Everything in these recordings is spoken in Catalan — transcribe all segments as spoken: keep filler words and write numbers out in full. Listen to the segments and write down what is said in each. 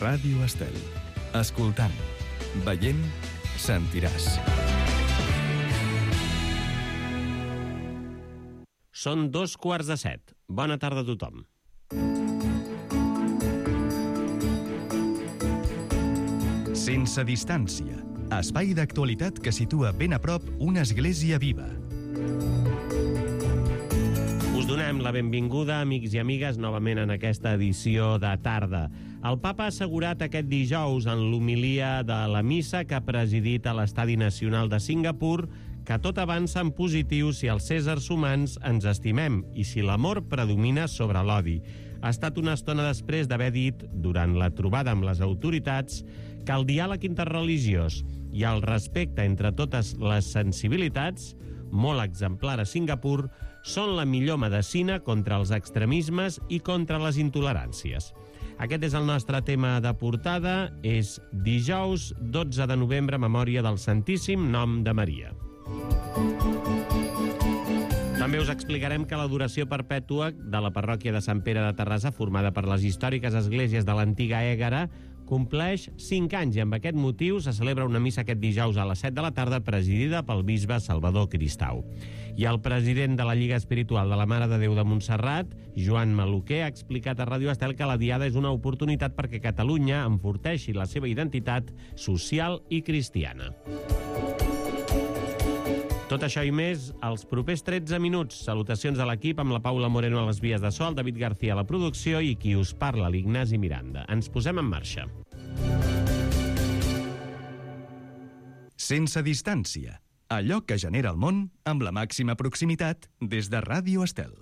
Ràdio Estel. Escoltant, veient, sentiràs. Són dos quarts de set. Bona tarda a tothom. Sense distància. Espai d'actualitat que situa ben a prop una església viva. Us donem la benvinguda, amics i amigues, novament en aquesta edició de tarda. El papa ha assegurat aquest dijous en l'homilia de la missa que ha presidit a l'Estadi Nacional de Singapur que tot avança en positiu si els éssers humans ens estimem i si l'amor predomina sobre l'odi. Ha estat una estona després d'haver dit, durant la trobada amb les autoritats, que el diàleg interreligiós i el respecte entre totes les sensibilitats, molt exemplar a Singapur, són la millor medecina contra els extremismes i contra les intoleràncies. Aquest és el nostre tema de portada. És dijous dotze de novembre, memòria del Santíssim Nom de Maria. També us explicarem que l'adoració perpètua de la parròquia de Sant Pere de Terrassa, formada per les històriques esglésies de l'antiga Ègara, compleix cinc anys i amb aquest motiu se celebra una missa aquest dijous a les set de la tarda presidida pel bisbe Salvador Cristau. I el president de la Lliga Espiritual de la Mare de Déu de Montserrat, Joan Maluquer, ha explicat a Ràdio Estel que la Diada és una oportunitat perquè Catalunya enforteixi la seva identitat social i cristiana. Tot això i més, als propers tretze minuts. Salutacions a l'equip amb la Paula Moreno a les vies de so, el David García a la producció i qui us parla, l'Ignasi Miranda. Ens posem en marxa. Sense distància. Allò que genera el món amb la màxima proximitat des de Ràdio Estel.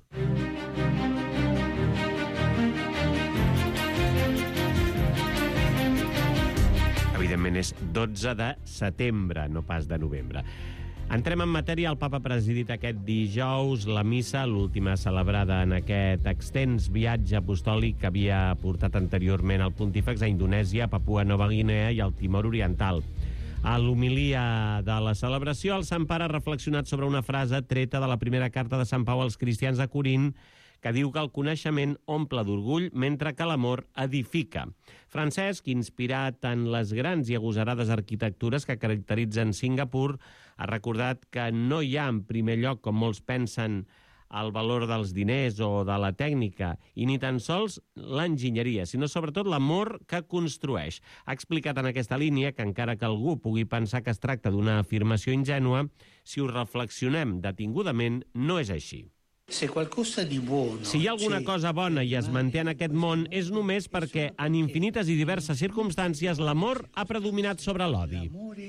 Evidentment és dotze de setembre, no pas de novembre. Entrem en matèria. El papa ha presidit aquest dijous la missa, l'última celebrada en aquest extens viatge apostòlic que havia portat anteriorment el pontífex a Indonèsia, Papua Nova Guinea i al Timor Oriental. A l'homilia de la celebració, el Sant Pare ha reflexionat sobre una frase treta de la primera carta de Sant Pau als cristians a Corint, que diu que el coneixement omple d'orgull mentre que l'amor edifica. Francesc, inspirat en les grans i agosarades arquitectures que caracteritzen Singapur, ha recordat que no hi ha, en primer lloc, com molts pensen, el valor dels diners o de la tècnica, i ni tan sols l'enginyeria, sinó sobretot l'amor que construeix. Ha explicat en aquesta línia que encara que algú pugui pensar que es tracta d'una afirmació ingènua, si ho reflexionem detingudament, no és així. Si hi ha alguna cosa bona i es manté en aquest món és només perquè en infinites i diverses circumstàncies l'amor ha predominat sobre l'odi.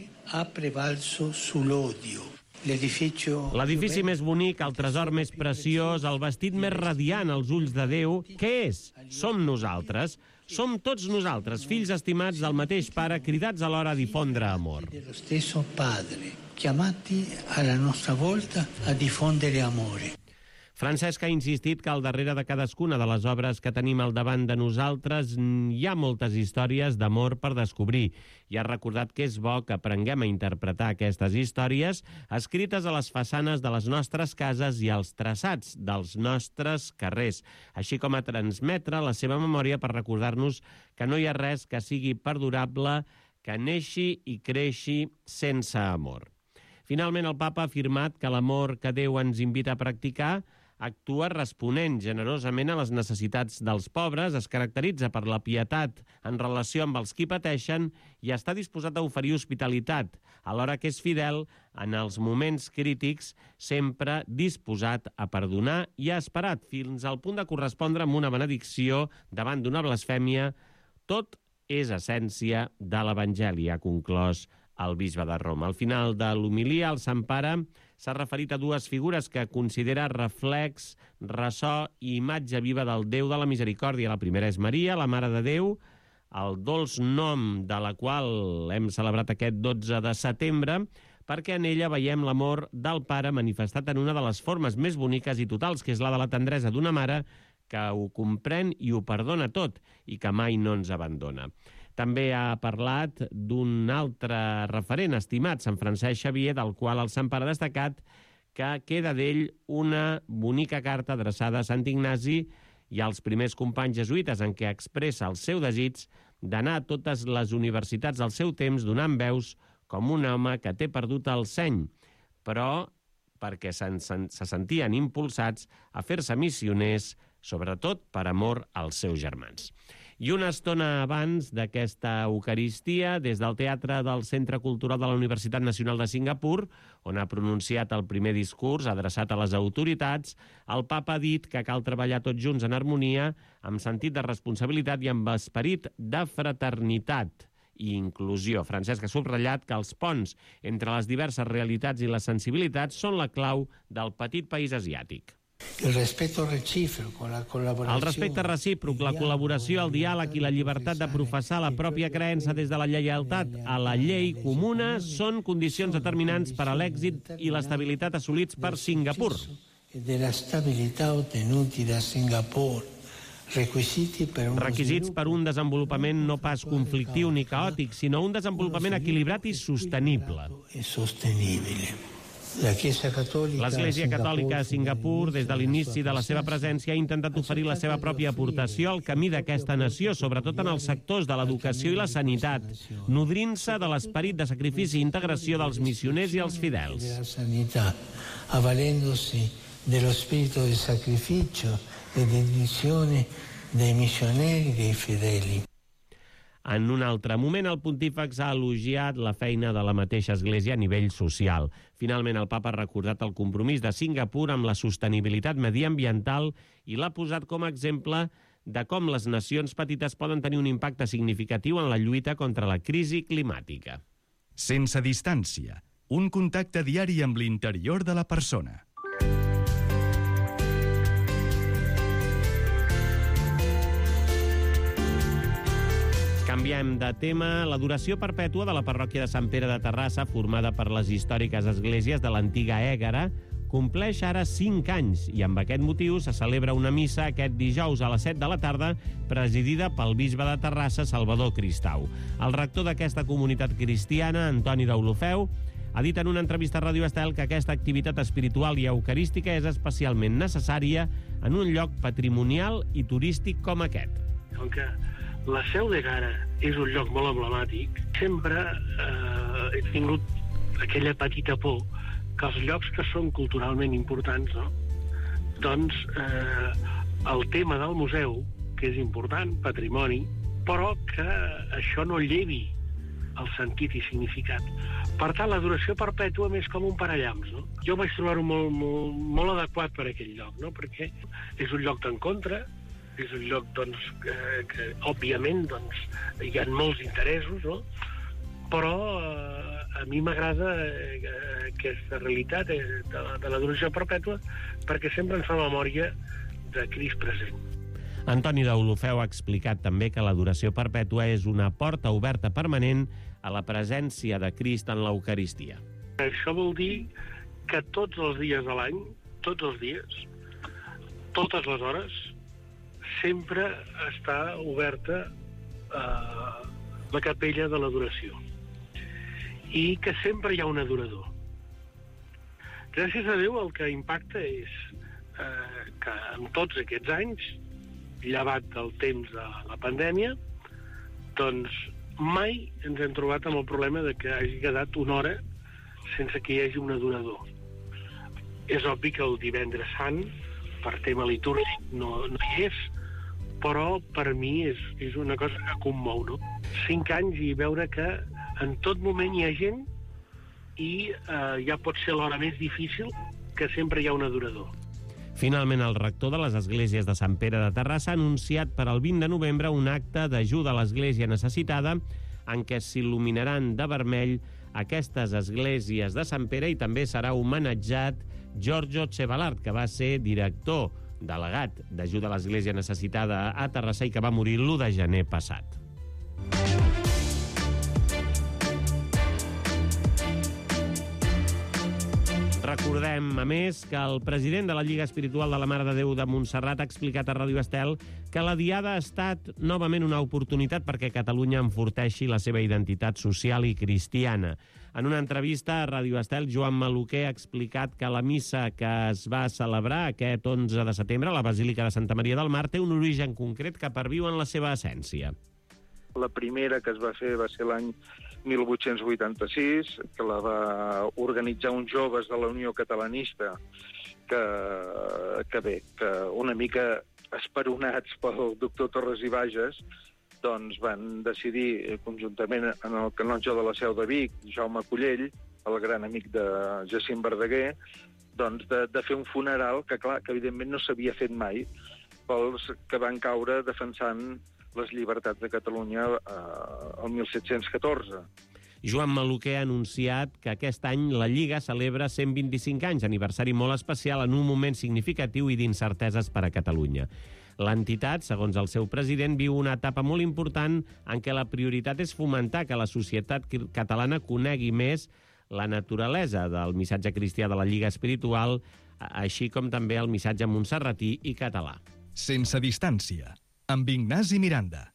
L'edifici més bonic, el tresor més preciós, el vestit més radiant als ulls de Déu, què és? Som nosaltres. Som tots nosaltres, fills estimats del mateix Pare, cridats alhora a difondre amor. Dello stesso Padre, chiamati alla nostra volta a diffondere amore. Francesc ha insistit que al darrere de cadascuna de les obres que tenim al davant de nosaltres hi ha moltes històries d'amor per descobrir i ha recordat que és bo que aprenguem a interpretar aquestes històries escrites a les façanes de les nostres cases i als traçats dels nostres carrers, així com a transmetre la seva memòria per recordar-nos que no hi ha res que sigui perdurable, que neixi i creixi sense amor. Finalment, el papa ha afirmat que l'amor que Déu ens invita a practicar actua responent generosament a les necessitats dels pobres, es caracteritza per la pietat en relació amb els qui pateixen i està disposat a oferir hospitalitat, alhora que és fidel en els moments crítics, sempre disposat a perdonar i ha esperat fins al punt de correspondre amb una benedicció davant d'una blasfèmia. Tot és essència de l'Evangeli, ha conclòs el bisbe de Roma. Al final de l'homilia, el Sant Pare s'ha referit a dues figures que considera reflex, ressò i imatge viva del Déu de la Misericòrdia. La primera és Maria, la Mare de Déu, el dolç nom de la qual hem celebrat aquest dotze de setembre, perquè en ella veiem l'amor del Pare manifestat en una de les formes més boniques i totals, que és la de la tendresa d'una mare que ho comprèn i ho perdona tot i que mai no ens abandona. També ha parlat d'un altre referent estimat, Sant Francesc Xavier, del qual el Sant Pare ha destacat que queda d'ell una bonica carta adreçada a Sant Ignasi i als primers companys jesuïtes en què expressa el seu desig d'anar a totes les universitats al seu temps donant veus com un home que té perdut el seny, però perquè se, se sentien impulsats a fer-se missioners, sobretot per amor als seus germans. I una estona abans d'aquesta Eucaristia, des del Teatre del Centre Cultural de la Universitat Nacional de Singapur, on ha pronunciat el primer discurs adreçat a les autoritats, el papa ha dit que cal treballar tots junts en harmonia, amb sentit de responsabilitat i amb esperit de fraternitat i inclusió. Francesc ha subratllat que els ponts entre les diverses realitats i les sensibilitats són la clau del petit país asiàtic. El respecte recíproc, la col·laboració... El respecte recíproc, la col·laboració, el diàleg i la llibertat de professar la pròpia creença des de la lleialtat a la llei comuna són condicions determinants per a l'èxit i l'estabilitat assolits per Singapur. De l'estabilitat obtenuti de Singapur, requisits per un... Requisits per un desenvolupament no pas conflictiu ni caòtic, sinó un desenvolupament equilibrat i sostenible. Sostenible. L'Església Catòlica a Singapur, des de l'inici de la seva presència, ha intentat oferir la seva pròpia aportació al camí d'aquesta nació, sobretot en els sectors de l'educació i la sanitat, nodrint-se de l'esperit de sacrifici i integració dels missioners i els fidels. Avalendosi dello spirito di sacrificio e dedizione dei missioneri e dei fedeli. En un altre moment, el pontífex ha elogiat la feina de la mateixa Església a nivell social. Finalment, el papa ha recordat el compromís de Singapur amb la sostenibilitat mediambiental i l'ha posat com a exemple de com les nacions petites poden tenir un impacte significatiu en la lluita contra la crisi climàtica. Sense distància, un contacte diari amb l'interior de la persona. Canviem de tema. L'adoració perpètua de la parròquia de Sant Pere de Terrassa, formada per les històriques esglésies de l'antiga Ègara, compleix ara cinc anys i amb aquest motiu se celebra una missa aquest dijous a les set de la tarda presidida pel bisbe de Terrassa, Salvador Cristau. El rector d'aquesta comunitat cristiana, Antoni d'Olofeu, ha dit en una entrevista a Ràdio Estel que aquesta activitat espiritual i eucarística és especialment necessària en un lloc patrimonial i turístic com aquest. Com que la Seu d'Ègara és un lloc molt emblemàtic, sempre eh, he tingut aquella petita por que els llocs que són culturalment importants, no? doncs eh, el tema del museu, que és important, patrimoni, però que això no llevi el sentit i significat. Per tant, l'adoració perpètua més com un parallamps, no? Jo vaig trobar-ho molt, molt, molt adequat per aquell lloc, no? Perquè és un lloc d'encontre, és un lloc doncs, que, que òbviament doncs, hi ha molts interessos, no? Però eh, a mi m'agrada eh, aquesta realitat eh, de, de l'adoració perpètua perquè sempre ens fa memòria de Crist present. Antoni d'Olofeu ha explicat també que l'adoració perpètua és una porta oberta permanent a la presència de Crist en l'Eucaristia. Això vol dir que tots els dies de l'any, tots els dies, totes les hores, sempre està oberta eh, la capella de l'adoració i que sempre hi ha un adorador. Gràcies a Déu el que impacta és eh, que en tots aquests anys, llevat del temps de la pandèmia, doncs mai ens hem trobat amb el problema de que hagi quedat una hora sense que hi hagi un adorador. És obvi que el divendres sant, per tema litúrgic, no, no hi és, però per mi és, és una cosa que commou, no? Cinc anys i veure que en tot moment hi ha gent i eh, ja pot ser l'hora més difícil que sempre hi ha un adorador. Finalment, el rector de les esglésies de Sant Pere de Terrassa ha anunciat per al vint de novembre un acte d'ajuda a l'església necessitada en què s'il·luminaran de vermell aquestes esglésies de Sant Pere i també serà homenatjat Giorgio Cebalart, que va ser director delegat d'ajuda a l'església necessitada a Terrassa i que va morir l'u de gener passat. Recordem, a més, que el president de la Lliga Espiritual de la Mare de Déu de Montserrat ha explicat a Ràdio Estel que la Diada ha estat novament una oportunitat perquè Catalunya enforteixi la seva identitat social i cristiana. En una entrevista a Ràdio Estel, Joan Maluquer ha explicat que la missa que es va celebrar aquest onze de setembre a la Basílica de Santa Maria del Mar té un origen concret que perviu en la seva essència. La primera que es va fer va ser l'any mil vuit-cents vuitanta-sis, que la va organitzar uns joves de la Unió Catalanista que, que bé, que una mica esperonats pel doctor Torres i Bages, doncs van decidir, conjuntament en el canonge de la Seu de Vic, Jaume Collell, el gran amic de Jacint Verdaguer, doncs de, de fer un funeral que, clar, que evidentment no s'havia fet mai pels que van caure defensant les llibertats de Catalunya eh, el mil set-cents catorze. Joan Maluquer ha anunciat que aquest any la Lliga celebra cent vint-i-cinc anys, aniversari molt especial en un moment significatiu i d'incerteses per a Catalunya. L'entitat, segons el seu president, viu una etapa molt important en què la prioritat és fomentar que la societat catalana conegui més la naturalesa del missatge cristià de la Lliga Espiritual, així com també el missatge montserratí i català. Sense distància, amb Ignasi Miranda.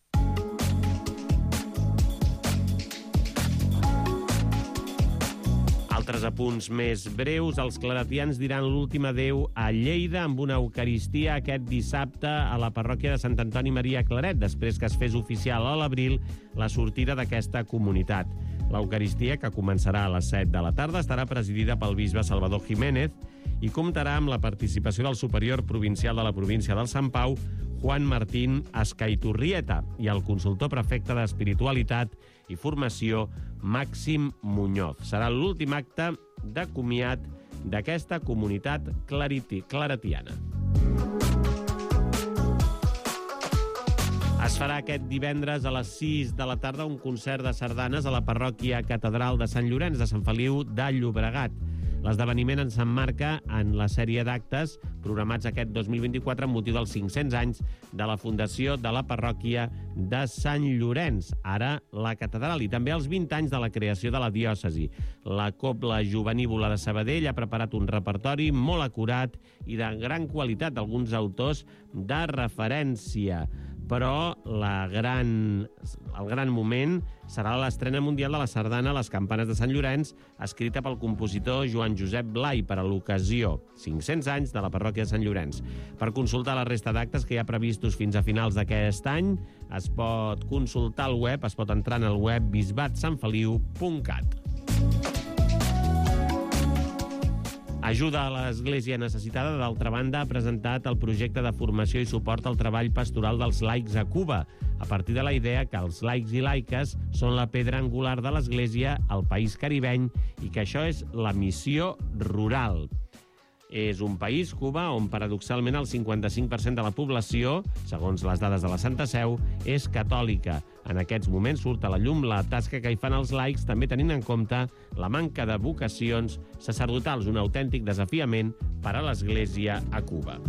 Altres apunts més breus, els claretians diran l'últim adéu a Lleida amb una eucaristia aquest dissabte a la parròquia de Sant Antoni Maria Claret, després que es fes oficial a l'abril la sortida d'aquesta comunitat. L'eucaristia, que començarà a les set de la tarda, estarà presidida pel bisbe Salvador Jiménez i comptarà amb la participació del superior provincial de la província del Sant Pau, Juan Martín Escaiturrieta, i el consultor prefecte d'Espiritualitat i Formació, Màxim Muñoz. Serà l'últim acte de comiat d'aquesta comunitat clariti, claretiana. Es farà aquest divendres a les sis de la tarda un concert de sardanes a la parròquia catedral de Sant Llorenç de Sant Feliu de Llobregat. L'esdeveniment ens emmarca en la sèrie d'actes programats aquest dos mil vint-i-quatre amb motiu dels cinc-cents anys de la fundació de la parròquia de Sant Llorenç, ara la catedral, i també els vint anys de la creació de la diòcesi. La Cobla Jovenívola de Sabadell ha preparat un repertori molt acurat i de gran qualitat d'alguns autors de referència, però la gran, el gran moment serà l'estrena mundial de la sardana Les campanes de Sant Llorenç, escrita pel compositor Joan Josep Blai per a l'ocasió, cinc-cents anys de la parròquia de Sant Llorenç. Per consultar la resta d'actes que hi ha previstos fins a finals d'aquest any, es pot consultar al web, es pot entrar en el web bisbat sant feliu punt cat. Ajuda a l'Església Necessitada, d'altra banda, ha presentat el projecte de formació i suport al treball pastoral dels laics a Cuba, a partir de la idea que els laics i laiques són la pedra angular de l'Església al país caribeny i que això és la missió rural. És un país, Cuba, on paradoxalment el cinquanta-cinc per cent de la població, segons les dades de la Santa Seu, és catòlica. En aquests moments surt a la llum la tasca que hi fan els laics, també tenint en compte la manca de vocacions sacerdotals, un autèntic desafiament per a l'Església a Cuba.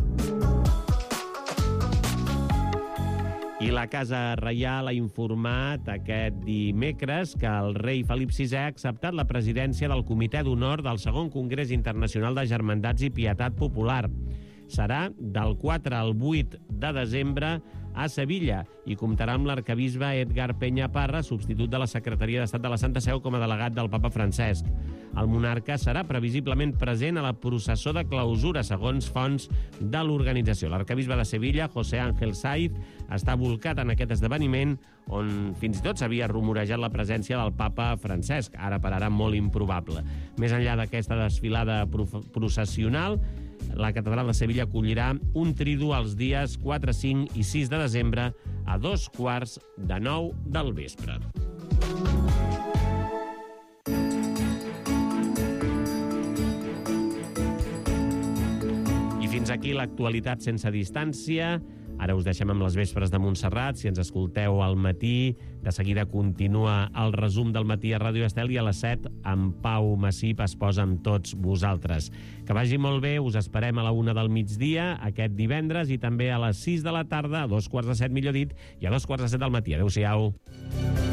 I la Casa Reial ha informat aquest dimecres que el rei Felip sisè ha acceptat la presidència del Comitè d'Honor del segon Congrés Internacional de Germandats i Pietat Popular. Serà del quatre al vuit de desembre a Sevilla i comptarà amb l'arquebisbe Edgar Peña Parra, substitut de la Secretaria d'Estat de la Santa Seu com a delegat del papa Francesc. El monarca serà previsiblement present a la processó de clausura, segons fonts de l'organització. L'arquebisbe de Sevilla, José Ángel Saiz, està volcat en aquest esdeveniment, on fins i tot s'havia rumorejat la presència del papa Francesc, ara per ara molt improbable. Més enllà d'aquesta desfilada processional, la catedral de Sevilla acollirà un tridu els dies quatre, cinc i sis de desembre a dos quarts de nou del vespre. I fins aquí l'actualitat sense distància. Ara us deixem amb les vespres de Montserrat. Si ens escolteu al matí, de seguida continua el resum del matí a Ràdio Estel i a les set en Pau Massip es posa amb tots vosaltres. Que vagi molt bé, us esperem a la una del migdia aquest divendres i també a les sis de la tarda, a dos quarts de set millor dit, i a dos quarts de set del matí. Adéu-siau.